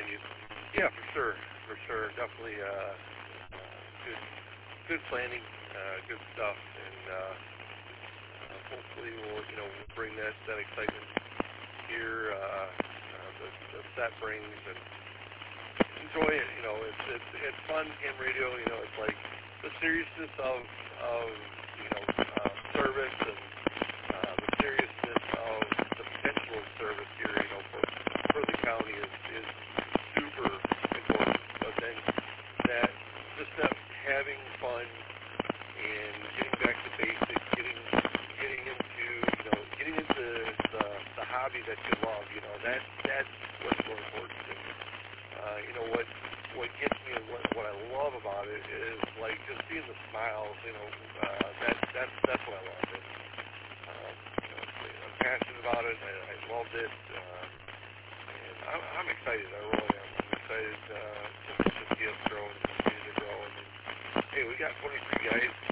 Yeah, for sure, definitely good, good planning, good stuff, and hopefully we'll bring that excitement here. The set brings and enjoy it. It's fun ham radio. It's like the seriousness of service and the seriousness of the potential of service here. For the county is super important. But then that having fun and getting back to basics, getting into the hobby that you love. That's what's more important. And what gets me and what I love about it is like just seeing the smiles. That's what I love. And, I'm passionate about it. I loved it. And I'm excited. I really am. I'm excited to see us grow and continue to grow. And hey, we got 23 guys